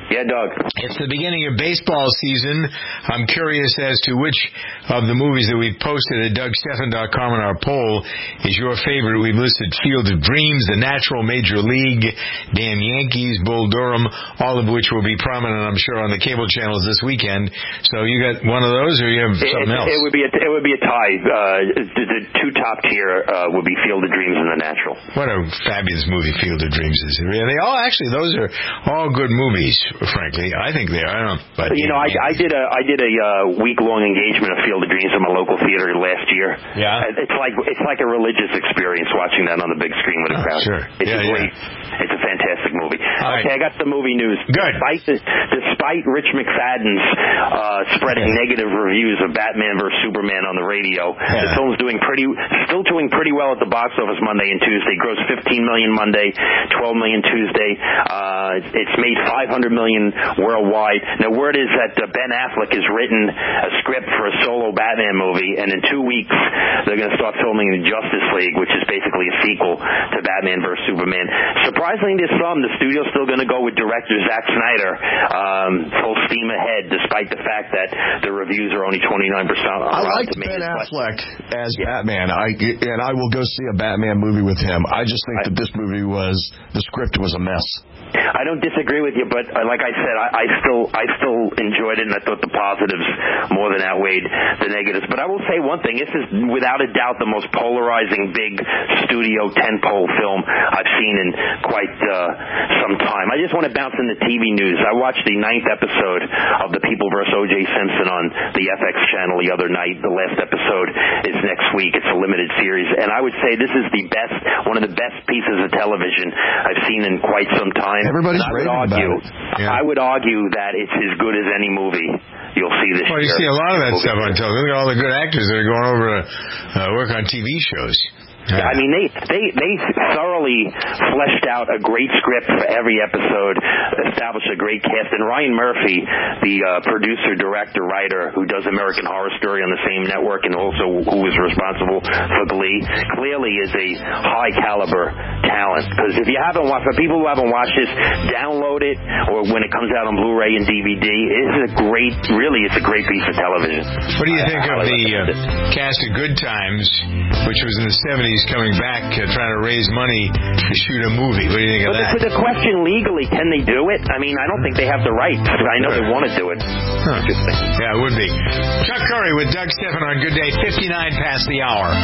Yeah, Doug. It's the beginning of baseball season. I'm curious as to which of the movies that we've posted at Doug Stephan dot com in our poll is your favorite. We've listed Field of Dreams, The Natural, Major League, Damn Yankees, Bull Durham, all of which will be prominent, I'm sure, on the cable channels this weekend. So you got one of those, or you have something it, else? It would be a, it would be a tie. Uh, the, the two top tier uh, would be Field of Dreams and The Natural. What a fabulous movie Field of Dreams is. They all actually, those are all good movies. Frankly, I think they are. I don't know, but you know, I, I did a I did a uh, week long engagement of Field of Dreams in my local theater last year. Yeah, it's like it's like a religious experience watching that on the big screen with a oh, crowd. Sure, it's yeah, a great, yeah. it's a fantastic movie. All okay, right. I got the movie news. Good. Despite, the, despite Rich McFadden's uh, spreading okay. negative reviews of Batman versus Superman on the radio, yeah. the film's doing pretty, still doing pretty well at the box office Monday and Tuesday. Grossed fifteen million Monday, twelve million Tuesday. Uh, it's made five hundred million worldwide. Now, word is that uh, Ben Affleck has written a script for a solo Batman movie, and in two weeks they're going to start filming the Justice League, which is basically a sequel to Batman versus Superman. Surprisingly to some, the studio's still going to go with director Zack Snyder, um, full steam ahead, despite the fact that the reviews are only twenty-nine percent. I liked Ben Affleck as yeah. Batman, I, and I will go see a Batman movie with him. I just think I, that this movie was, the script was a mess. I don't disagree with you, but uh, like I said, I, I still I still enjoyed it, and I thought the positives more than outweighed the negatives. But I will say one thing: this is without a doubt the most polarizing big studio tentpole film I've seen in quite uh, some time. I just want to bounce into T V news. I watched the ninth episode of The People versus O J Simpson on the F X channel the other night. The last episode is next week. It's a limited series, and I would say this is the best, one of the best pieces of television I've seen in quite some time. Everybody's I would raving argue, about it. Yeah. I would argue that it's as good as any movie you'll see this well, year. Well, you see a lot of that stuff on television. Look at all the good actors that are going over to uh, work on T V shows. Yeah. I mean, they, they they thoroughly fleshed out a great script for every episode, established a great cast, and Ryan Murphy, the uh, producer, director, writer who does American Horror Story on the same network and also who was responsible for Glee, clearly is a high-caliber talent. Because if you haven't watched, for people who haven't watched this, download it, or when it comes out on Blu-ray and D V D. It's a great, really, it's a great piece of television. What do you think I, of I the uh, cast of Good Times, which was in the seventies? Coming back, uh, trying to raise money to shoot a movie. What do you think of but that? But the question legally, can they do it? I mean, I don't think they have the right. I know they want to do it. Huh. Yeah, it would be. Chuck Curry with Doug Stephan on Good Day, fifty-nine past the hour.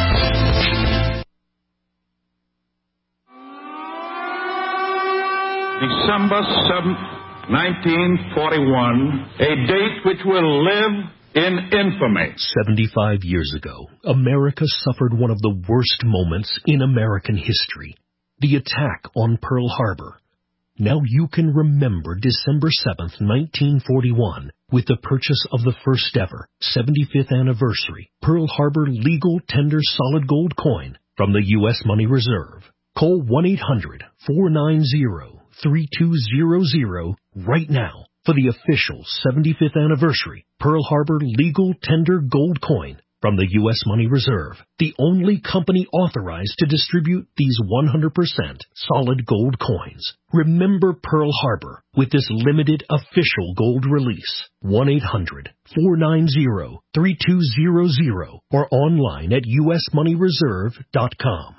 December seventh, nineteen forty-one, a date which will live in infamy. seventy-five years ago, America suffered one of the worst moments in American history, the attack on Pearl Harbor. Now you can remember December seventh, nineteen forty-one, with the purchase of the first ever seventy-fifth anniversary Pearl Harbor legal tender solid gold coin from the U S Money Reserve. Call one eight hundred, four nine zero, three two zero zero right now for the official seventy-fifth anniversary Pearl Harbor legal tender gold coin from the U S Money Reserve, the only company authorized to distribute these one hundred percent solid gold coins. Remember Pearl Harbor with this limited official gold release. one eight hundred, four nine zero, three two zero zero or online at U S money reserve dot com.